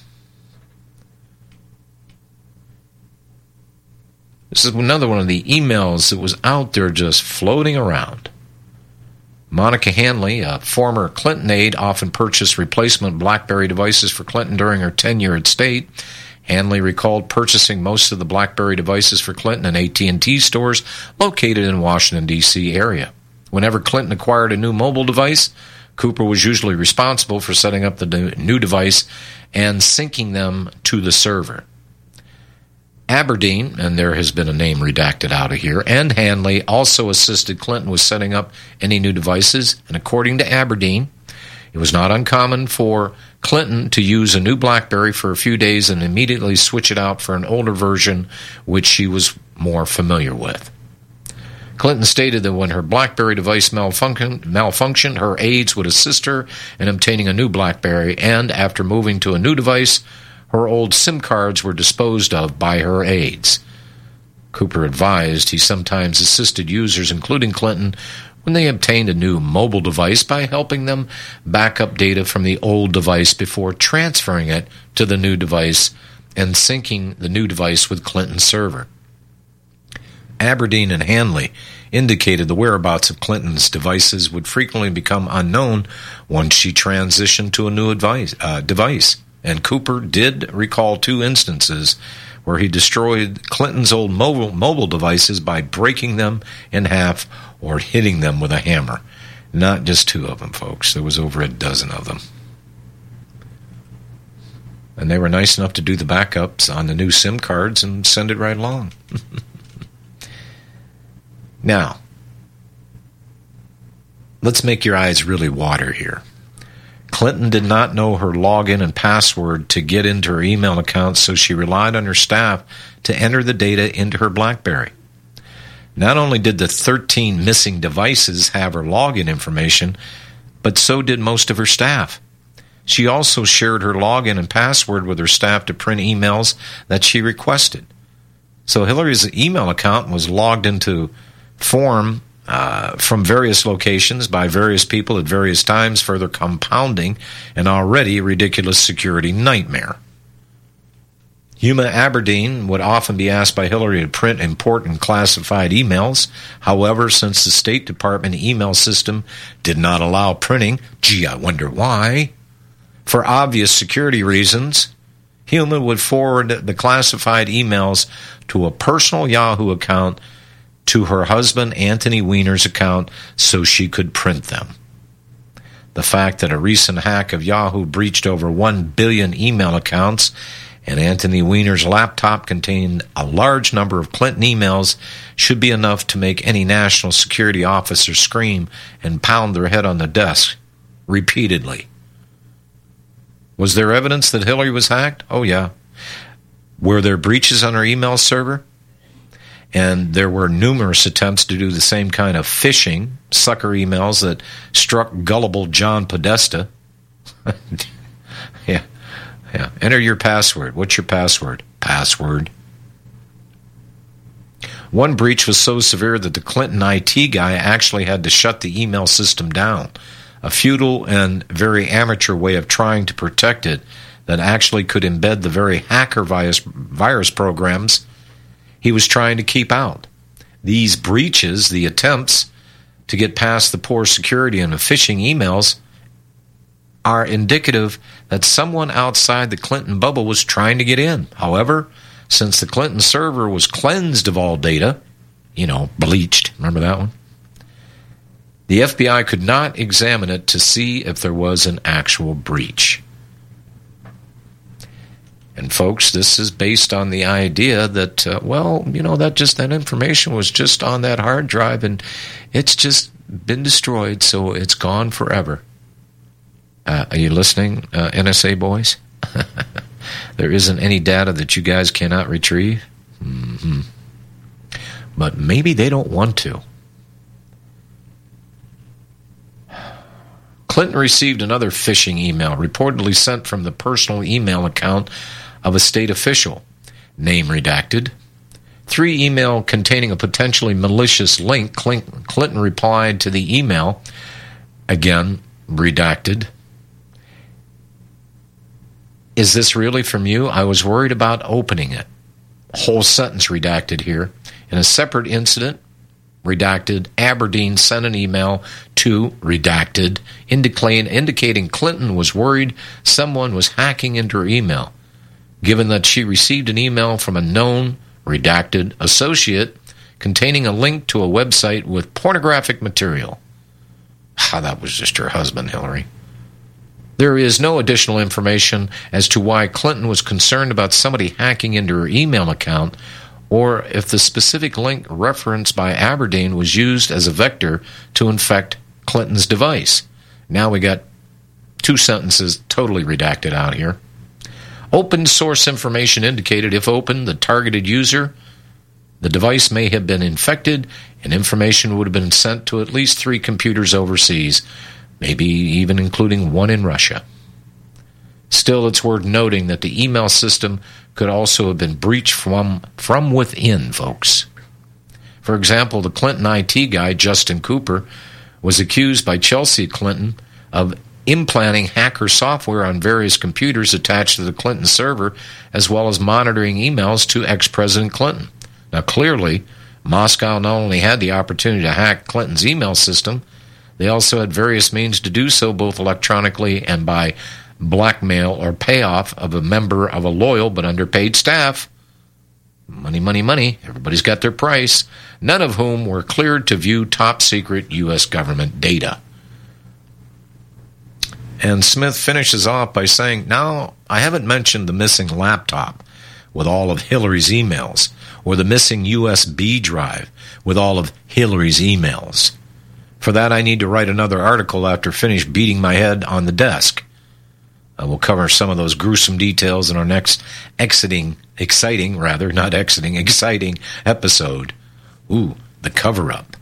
This is another one of the emails that was out there just floating around. Monica Hanley, a former Clinton aide, often purchased replacement BlackBerry devices for Clinton during her tenure at State. Hanley recalled purchasing most of the BlackBerry devices for Clinton in AT&T stores located in Washington, D.C. area. Whenever Clinton acquired a new mobile device, Cooper was usually responsible for setting up the new device and syncing them to the server. Aberdeen, and there has been a name redacted out of here, and Hanley also assisted Clinton with setting up any new devices, and according to Aberdeen, it was not uncommon for Clinton to use a new BlackBerry for a few days and immediately switch it out for an older version which she was more familiar with. Clinton stated that when her BlackBerry device malfunctioned, her aides would assist her in obtaining a new BlackBerry, and after moving to a new device, her old SIM cards were disposed of by her aides. Cooper advised he sometimes assisted users, including Clinton, when they obtained a new mobile device by helping them back up data from the old device before transferring it to the new device and syncing the new device with Clinton's server. Aberdeen and Hanley indicated the whereabouts of Clinton's devices would frequently become unknown once she transitioned to a new device. And Cooper did recall two instances where he destroyed Clinton's old mobile devices by breaking them in half or hitting them with a hammer. Not just 2 of them, folks. There was over a dozen of them. And they were nice enough to do the backups on the new SIM cards and send it right along. Now, let's make your eyes really water here. Clinton did not know her login and password to get into her email account, so she relied on her staff to enter the data into her BlackBerry. Not only did the 13 missing devices have her login information, but so did most of her staff. She also shared her login and password with her staff to print emails that she requested. So Hillary's email account was logged into from various locations by various people at various times, further compounding an already ridiculous security nightmare. Huma Aberdeen would often be asked by Hillary to print important classified emails. However, since the State Department email system did not allow printing, gee, I wonder why, for obvious security reasons, Huma would forward the classified emails to a personal Yahoo account to her husband Anthony Weiner's account so she could print them. The fact that a recent hack of Yahoo breached over 1 billion email accounts and Anthony Weiner's laptop contained a large number of Clinton emails should be enough to make any national security officer scream and pound their head on the desk repeatedly. Was there evidence that Hillary was hacked? Oh, yeah. Were there breaches on her email server? And there were numerous attempts to do the same kind of phishing, sucker emails that struck gullible John Podesta. Yeah. Enter your password. What's your password? Password. One breach was so severe that the Clinton IT guy actually had to shut the email system down. A futile and very amateur way of trying to protect it that actually could embed the very hacker virus programs he was trying to keep out. These breaches, the attempts to get past the poor security and the phishing emails, are indicative that someone outside the Clinton bubble was trying to get in. However, since the Clinton server was cleansed of all data, bleached, remember that one? The FBI could not examine it to see if there was an actual breach. And folks, this is based on the idea that, that information was just on that hard drive and it's just been destroyed, so it's gone forever. Are you listening, NSA boys? There isn't any data that you guys cannot retrieve? Mm-hmm. But maybe they don't want to. Clinton received another phishing email, reportedly sent from the personal email account of a state official, name redacted. 3 email containing a potentially malicious link. Clinton replied to the email, again redacted. Is this really from you? I was worried about opening it. Whole sentence redacted here. In a separate incident, redacted, Aberdeen sent an email to redacted, indicating Clinton was worried someone was hacking into her email, given that she received an email from a known, redacted, associate containing a link to a website with pornographic material. That was just her husband, Hillary. There is no additional information as to why Clinton was concerned about somebody hacking into her email account, or if the specific link referenced by Aberdeen was used as a vector to infect Clinton's device. Now we got 2 sentences totally redacted out here. Open source information indicated if opened, the targeted user, the device may have been infected, and information would have been sent to at least 3 computers overseas, maybe even including one in Russia. Still, it's worth noting that the email system could also have been breached from within, folks. For example, the Clinton IT guy, Justin Cooper, was accused by Chelsea Clinton of implanting hacker software on various computers attached to the Clinton server, as well as monitoring emails to ex-President Clinton. Now, clearly, Moscow not only had the opportunity to hack Clinton's email system, they also had various means to do so, both electronically and by blackmail or payoff of a member of a loyal but underpaid staff. Money, money, money. Everybody's got their price. None of whom were cleared to view top-secret U.S. government data. And Smith finishes off by saying, now, I haven't mentioned the missing laptop with all of Hillary's emails, or the missing USB drive with all of Hillary's emails. For that, I need to write another article after finish beating my head on the desk. I will cover some of those gruesome details in our next exciting episode. Ooh, the cover-up.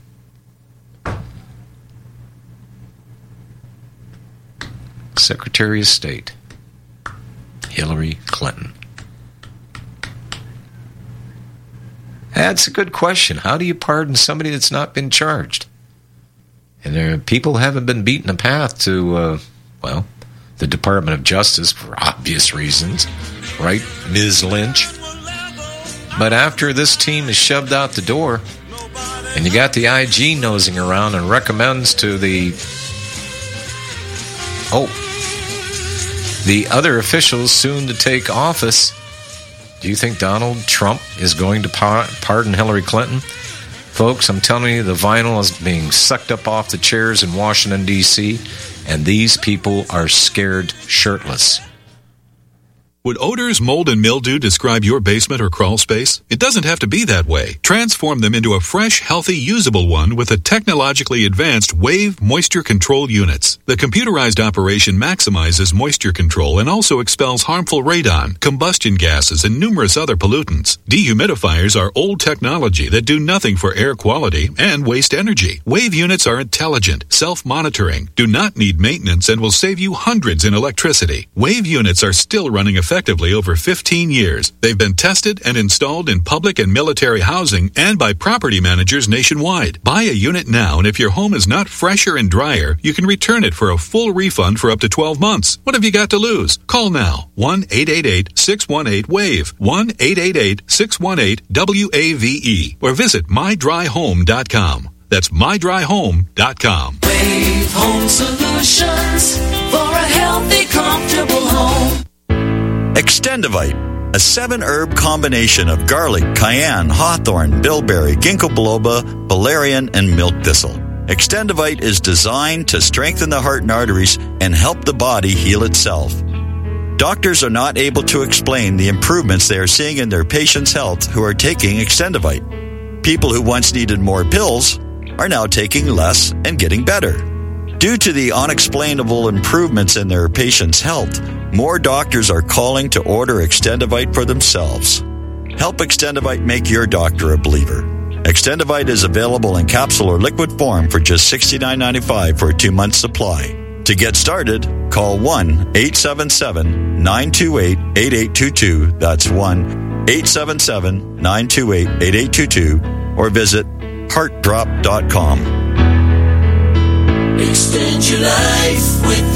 Secretary of State, Hillary Clinton. That's a good question. How do you pardon somebody that's not been charged? And people haven't been beaten a path to, the Department of Justice for obvious reasons, right, Ms. Lynch? But after this team is shoved out the door, and you got the IG nosing around and recommends to the other officials soon to take office, do you think Donald Trump is going to pardon Hillary Clinton? Folks, I'm telling you, the vinyl is being sucked up off the chairs in Washington, D.C., and these people are scared shitless. Would odors, mold, and mildew describe your basement or crawl space? It doesn't have to be that way. Transform them into a fresh, healthy, usable one with the technologically advanced Wave Moisture Control Units. The computerized operation maximizes moisture control and also expels harmful radon, combustion gases, and numerous other pollutants. Dehumidifiers are old technology that do nothing for air quality and waste energy. Wave units are intelligent, self-monitoring, do not need maintenance, and will save you hundreds in electricity. Wave units are still running effectively over 15 years. They've been tested and installed in public and military housing and by property managers nationwide. Buy a unit now, and if your home is not fresher and drier, you can return it for a full refund for up to 12 months. What have you got to lose? Call now. 1-888-618-WAVE. 1-888-618-WAVE. Or visit mydryhome.com. That's mydryhome.com. Wave Home Solutions for a healthy, comfortable home. Extendivite, a 7-herb combination of garlic, cayenne, hawthorn, bilberry, ginkgo biloba, valerian, and milk thistle. Extendivite is designed to strengthen the heart and arteries and help the body heal itself. Doctors are not able to explain the improvements they are seeing in their patients' health who are taking Extendivite. People who once needed more pills are now taking less and getting better. Due to the unexplainable improvements in their patients' health, more doctors are calling to order Extendivite for themselves. Help Extendivite make your doctor a believer. Extendivite is available in capsule or liquid form for just $69.95 for a 2-month supply. To get started, call 1-877-928-8822. That's 1-877-928-8822. Or visit heartdrop.com. Extend your life with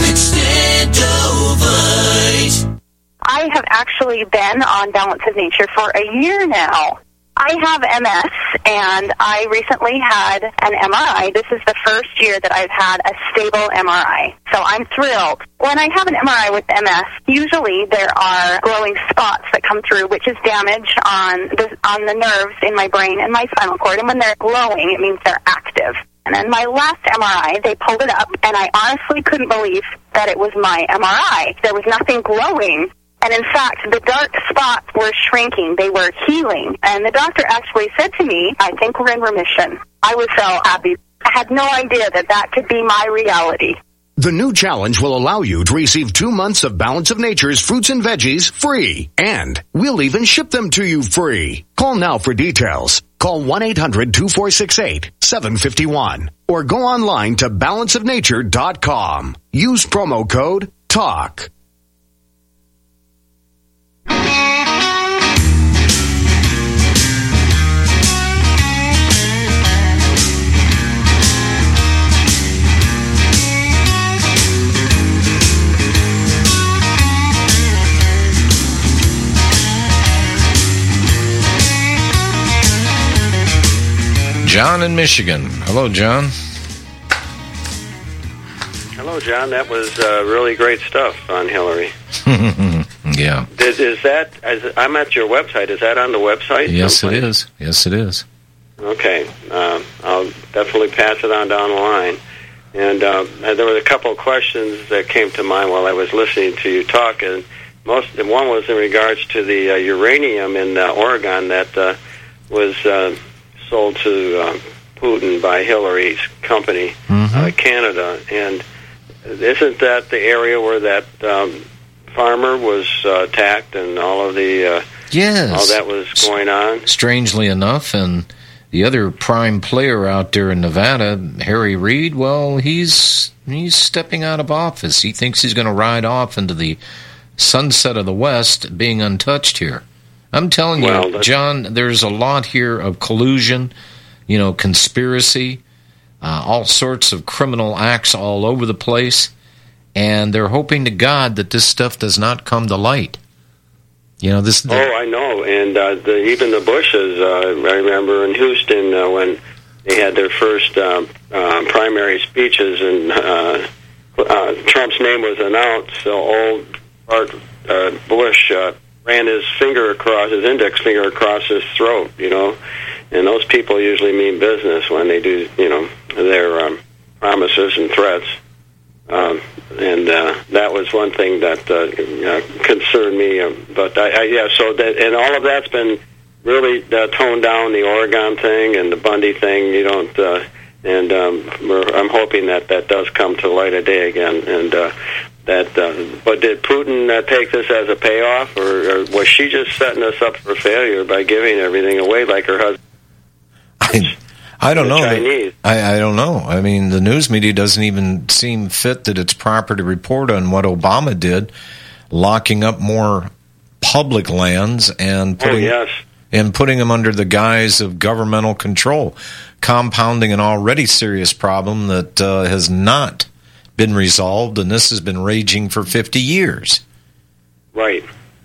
Extendovite. I have actually been on Balance of Nature for a year now. I have MS, and I recently had an MRI. This is the first year that I've had a stable MRI, so I'm thrilled. When I have an MRI with MS, usually there are glowing spots that come through, which is damage on the nerves in my brain and my spinal cord, and when they're glowing, it means they're active. And then my last MRI, they pulled it up, and I honestly couldn't believe that it was my MRI. There was nothing glowing. And in fact, the dark spots were shrinking. They were healing. And the doctor actually said to me, I think we're in remission. I was so happy. I had no idea that that could be my reality. The new challenge will allow you to receive 2 months of Balance of Nature's fruits and veggies free. And we'll even ship them to you free. Call now for details. Call 1-800-246-8751 or go online to balanceofnature.com. Use promo code TALK. John in Michigan. Hello, John. Hello, John. That was really great stuff on Hillary. Yeah. Is that? I'm at your website. Is that on the website? Yes, it is. Yes, it is. Okay. I'll definitely pass it on down the line. And there were a couple of questions that came to mind while I was listening to you talk, and one was in regards to the uranium in Oregon that was sold to Putin by Hillary's company, Canada. And isn't that the area where that farmer was attacked and all of the all that was going on? Strangely enough, and the other prime player out there in Nevada, Harry Reid, well, he's stepping out of office. He thinks he's going to ride off into the sunset of the West, being untouched here. I'm telling you, John, there's a lot here of collusion, conspiracy, all sorts of criminal acts all over the place, and they're hoping to God that this stuff does not come to light. I know, and even the Bushes, I remember in Houston when they had their first primary speeches, and Trump's name was announced, so old Bart Bush ran his index finger across his throat, and those people usually mean business when they do, their promises and threats. And that was one thing that concerned me. And all of that's been really toned down, the Oregon thing and the Bundy thing. I'm hoping that does come to light of day again. And but did Putin take this as a payoff, or was she just setting us up for failure by giving everything away like her husband? I don't know. I don't know. I mean, the news media doesn't even seem fit that it's proper to report on what Obama did, locking up more public lands and putting them under the guise of governmental control, compounding an already serious problem that has not been resolved, and this has been raging for 50 years. Right.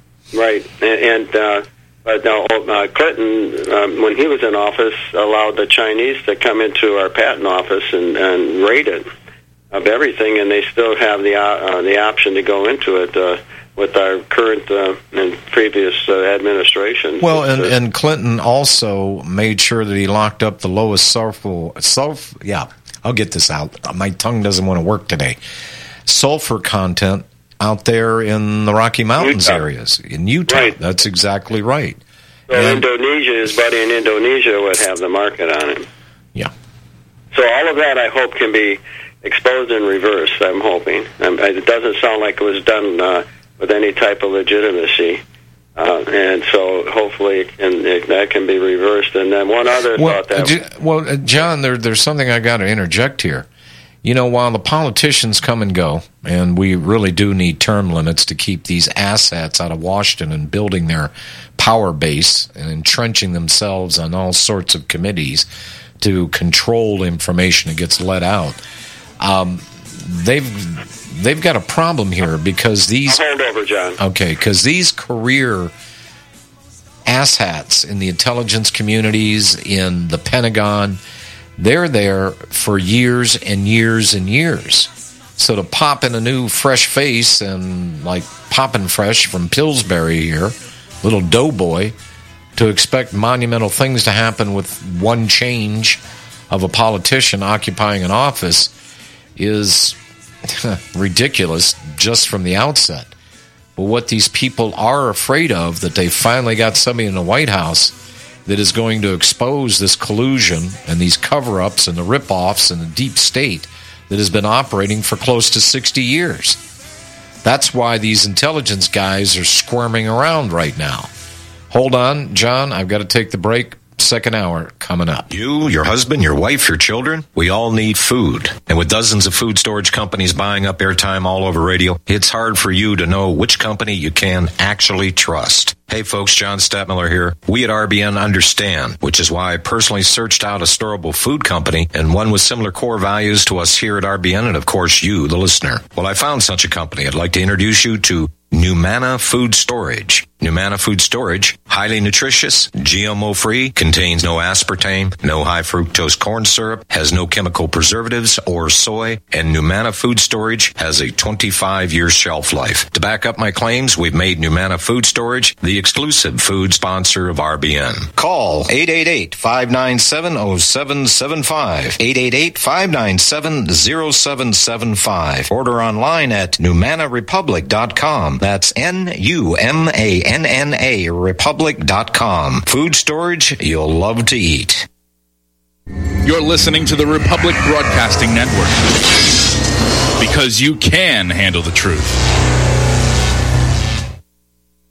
But Clinton, when he was in office, allowed the Chinese to come into our patent office and raid it of everything, and they still have the option to go into it with our current and previous administration. Well, and Clinton also made sure that he locked up the lowest I'll get this out. My tongue doesn't want to work today. Sulfur content out there in the Rocky Mountains areas in Utah. Right. That's exactly right. So Indonesia, his buddy in Indonesia would have the market on it. Yeah. So all of that, I hope, can be exposed and reversed, I'm hoping. It doesn't sound like it was done with any type of legitimacy. And so hopefully that can be reversed. And then one other thought John, there's something I got to interject here. While the politicians come and go, and we really do need term limits to keep these assets out of Washington and building their power base and entrenching themselves on all sorts of committees to control information that gets let out, they've got a problem here because these... Hold over, John. Okay, because these career asshats in the intelligence communities, in the Pentagon... They're there for years and years and years. So to pop in a new fresh face and like popping fresh from Pillsbury here, little doughboy, to expect monumental things to happen with one change of a politician occupying an office is ridiculous just from the outset. But what these people are afraid of, that they finally got somebody in the White House that is going to expose this collusion and these cover-ups and the rip-offs and the deep state that has been operating for close to 60 years. That's why these intelligence guys are squirming around right now. Hold on, John, I've got to take the break. Second hour coming up. You, your husband, your wife, your children, we all need food. And with dozens of food storage companies buying up airtime all over radio, it's hard for you to know which company you can actually trust. Hey folks, John Stadtmiller here. We at RBN understand, which is why I personally searched out a storable food company and one with similar core values to us here at RBN and of course you, the listener. Well, I found such a company. I'd like to introduce you to Numana Food Storage. Numana Food Storage Highly nutritious, GMO-free, contains no aspartame, no high-fructose corn syrup, has no chemical preservatives or soy, and Numana Food Storage has a 25-year shelf life. To back up my claims, we've made Numana Food Storage the exclusive food sponsor of RBN. Call 888-597-0775, 888-597-0775. Order online at NumanaRepublic.com. That's Numana Republic.com. Food storage you'll love to eat. You're listening to the Republic Broadcasting Network, because you can handle the truth.